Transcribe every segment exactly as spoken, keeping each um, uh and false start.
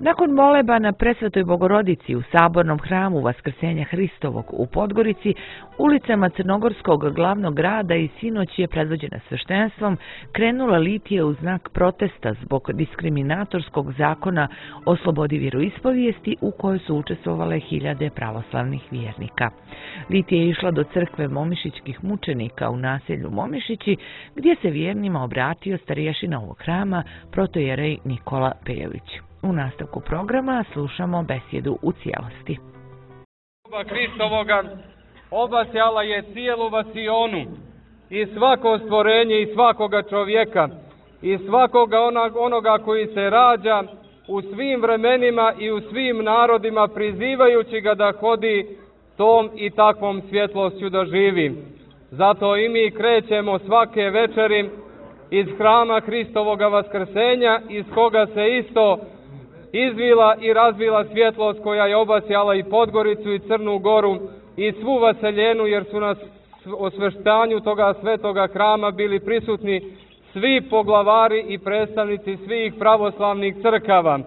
Nakon moleba na Presvetoj Bogorodici u Sabornom hramu Vaskrsenja Hristovog u Podgorici, ulicama crnogorskog glavnog grada i sinoć je predvođena sveštenstvom krenula litija u znak protesta zbog diskriminatorskog zakona o slobodi vjeroispovijesti u kojoj su učestvovale hiljade pravoslavnih vjernika. Litija je išla do crkve momišićkih mučenika u naselju Momišići, gdje se vjernima obratio starješina ovog hrama, protojerej Nikola Pejović. U nastavku programa slušamo besjedu u cijelosti. Hristovoga obasjala je cijelu vasionu i svako stvorenje i svakoga čovjeka i svakoga onoga koji se rađa u svim vremenima i u svim narodima, prizivajući ga da hodi tom i takvom svjetlošću da živi. Zato i mi krećemo svake večeri iz hrama Hristovoga vaskrsenja, iz koga se isto izvila i razvila svjetlost koja je obasjala i Podgoricu i Crnu Goru i svu vaseljenu, jer su na osveštanju toga svetoga hrama bili prisutni svi poglavari i predstavnici svih pravoslavnih crkava.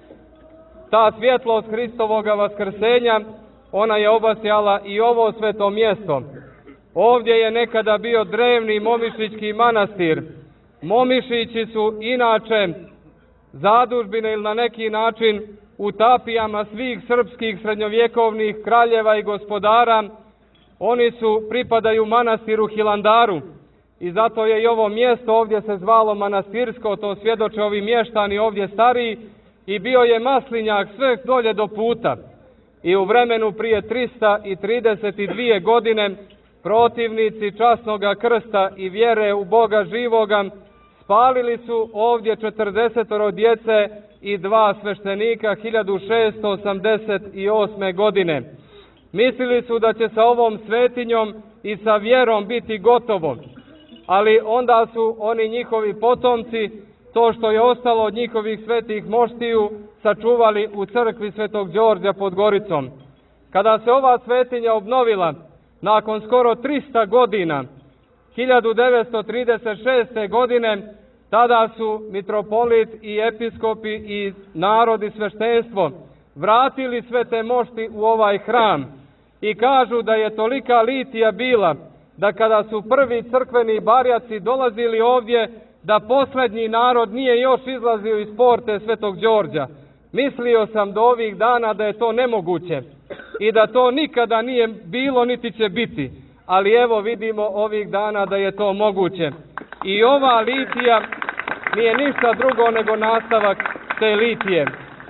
Ta svjetlost Hristovoga vaskrsenja, ona je obasjala i ovo sveto mjesto. Ovdje je nekada bio drevni Momišićki manastir. Momišići su inače zadužbine ili na neki način utapijama svih srpskih srednjovjekovnih kraljeva i gospodara. Oni su pripadaju manastiru Hilandaru i zato je i ovo mjesto ovdje se zvalo manastirsko, to svjedoče ovi mještani ovdje stariji, i bio je maslinjak sve dolje do puta. I u vremenu prije trista trideset dvije godine protivnici časnoga krsta i vjere u Boga živoga spalili su ovdje četrdesetoro djece i dva sveštenika hiljadu šeststo osamdeset osme. godine. Mislili su da će sa ovom svetinjom i sa vjerom biti gotovo, ali onda su oni njihovi potomci to što je ostalo od njihovih svetih moštiju sačuvali u crkvi Svetog Đorđa pod Goricom. Kada se ova svetinja obnovila nakon skoro trista godina, hiljadu devetsto trideset šeste. godine, tada su mitropolit i episkopi i narod i sveštenstvo vratili sve te mošti u ovaj hram i kažu da je tolika litija bila da kada su prvi crkveni barjaci dolazili ovdje, da posljednji narod nije još izlazio iz porte Svetog Đorđa. Mislio sam do ovih dana da je to nemoguće i da to nikada nije bilo niti će biti, ali evo vidimo ovih dana da je to moguće. I ova litija nije ništa drugo nego nastavak te litije.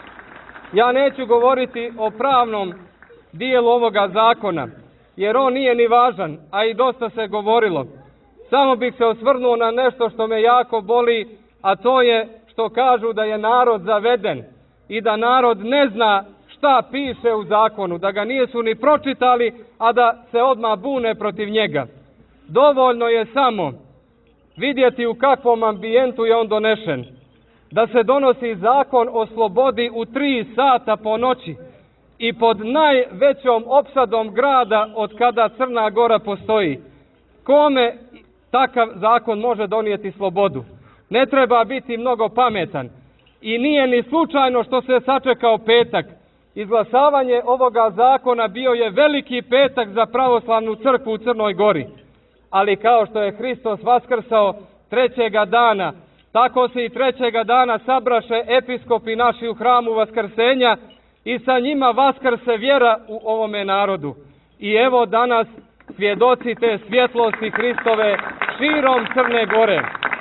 Ja neću govoriti o pravnom dijelu ovoga zakona, jer on nije ni važan, a i dosta se govorilo. Samo bih se osvrnuo na nešto što me jako boli, a to je što kažu da je narod zaveden i da narod ne zna šta piše u zakonu, da ga nisu ni pročitali, a da se odmah bune protiv njega. Dovoljno je samo vidjeti u kakvom ambijentu je on donešen. Da se donosi zakon o slobodi u tri sata po noći i pod najvećom opsadom grada od kada Crna Gora postoji. Kome takav zakon može donijeti slobodu? Ne treba biti mnogo pametan. I nije ni slučajno što se sačekao petak. Izglasavanje ovoga zakona bio je veliki petak za pravoslavnu crkvu u Crnoj Gori. Ali kao što je Hristos vaskrsao trećega dana, tako se i trećega dana sabraše episkopi naši u hramu Vaskrsenja i sa njima vaskrse vjera u ovome narodu. I evo danas svjedoci te svjetlosti Hristove širom Crne Gore.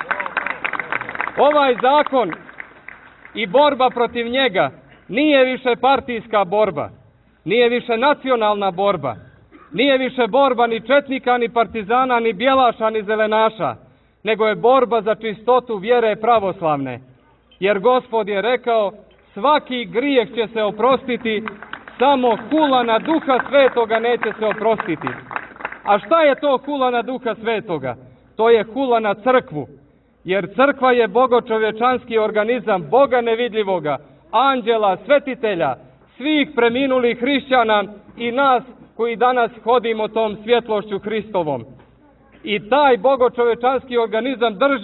Ovaj zakon i borba protiv njega nije više partijska borba, nije više nacionalna borba, nije više borba ni četnika, ni partizana, ni bjelaša, ni zelenaša, nego je borba za čistotu vjere pravoslavne. Jer Gospod je rekao, svaki grijeh će se oprostiti, samo hula na Duha Svetoga neće se oprostiti. A šta je to hula na Duha Svetoga? To je hula na crkvu. Jer crkva je bogočovječanski organizam Boga nevidljivoga, anđela, svetitelja, svih preminulih hrišćana i nas koji danas hodimo tom svjetlošću Hristovom. I taj bogočovječanski organizam drži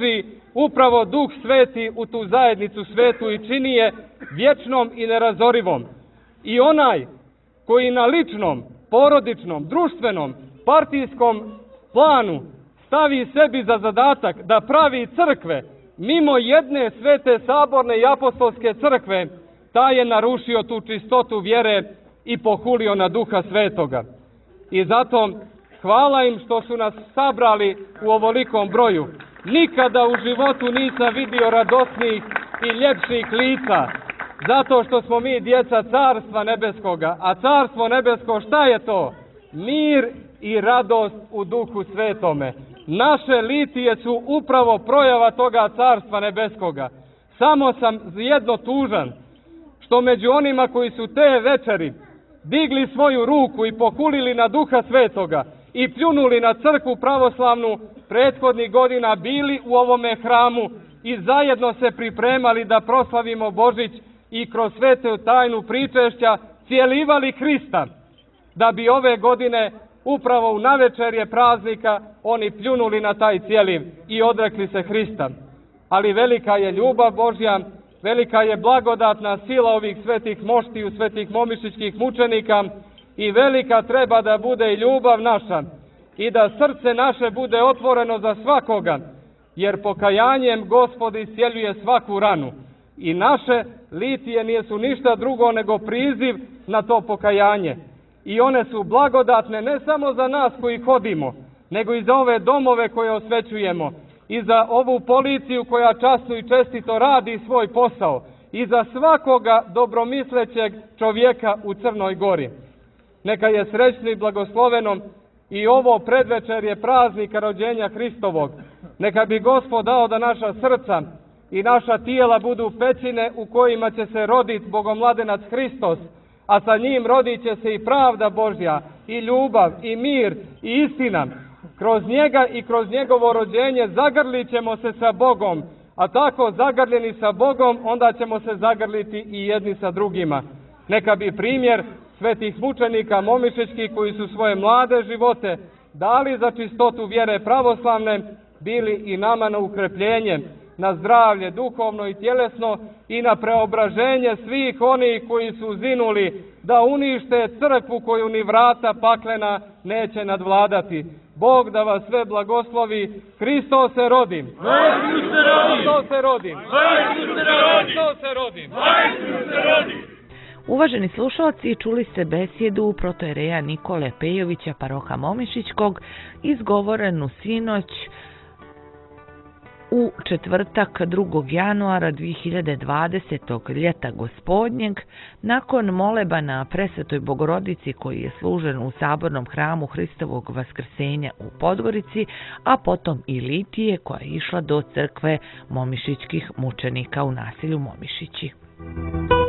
upravo Duh Sveti u tu zajednicu svetu i čini je vječnom i nerazorivom. I onaj koji na ličnom, porodičnom, društvenom, partijskom planu stavi sebi za zadatak da pravi crkve mimo jedne svete saborne i apostolske crkve, taj je narušio tu čistotu vjere i pohulio na Duha Svetoga. I zato hvala im što su nas sabrali u ovolikom broju. Nikada u životu nisam vidio radosnijih i ljepših lica, zato što smo mi djeca Carstva Nebeskoga. A Carstvo Nebesko šta je to? Mir i radost u Duhu Svetome. Naše litije su upravo projava toga Carstva Nebeskoga. Samo sam jedno tužan, što među onima koji su te večeri digli svoju ruku i pohulili na Duha Svetoga i pljunuli na crkvu pravoslavnu, prethodnih godina bili u ovome hramu i zajedno se pripremali da proslavimo Božić i kroz svetu tajnu pričešća cijelivali Hrista, da bi ove godine upravo u navečerje praznika oni pljunuli na taj cijeliv i odrekli se Hrista. Ali velika je ljubav Božja, velika je blagodatna sila ovih svetih moštiju, svetih momišićkih mučenika i velika treba da bude i ljubav naša i da srce naše bude otvoreno za svakoga, jer pokajanjem Gospod iscijeljuje svaku ranu. I naše litije nisu ništa drugo nego priziv na to pokajanje. I one su blagodatne ne samo za nas koji hodimo, nego i za ove domove koje osvećujemo, i za ovu policiju koja časno i čestito radi svoj posao, i za svakoga dobromislećeg čovjeka u Crnoj Gori. Neka je srećno i blagosloveno i ovo predvečerje praznika rođenja Hristovog. Neka bi Gospod dao da naša srca i naša tijela budu pećine u kojima će se roditi Bogomladenac Hristos, a sa njim rodit će se i pravda Božja, i ljubav, i mir, i istina. Kroz njega i kroz njegovo rođenje zagrlit ćemo se sa Bogom, a tako zagrljeni sa Bogom onda ćemo se zagrliti i jedni sa drugima. Neka bi primjer svetih mučenika momišićkih koji su svoje mlade živote dali za čistotu vjere pravoslavne, bili i nama na ukrepljenje, na zdravlje duhovno i tjelesno i na preobraženje svih onih koji su zinuli da unište crkvu koju ni vrata paklena neće nadvladati. Bog da vas sve blagoslovi. Hristos se rodim. Hristos se rodim. Hristos se rodim. Uvaženi slušalci, čuli ste besjedu protojereja Nikole Pejovića, paroha Momišićkog, izgovorenu sinoć u četvrtak drugog januara dvije hiljade dvadesetog ljeta gospodnjeg, nakon molebana Presvetoj Bogorodici koji je služen u sabornom hramu Hristovog Vaskrsenja u Podgorici, a potom i litije koja je išla do crkve momišićkih mučenika u naselju Momišići.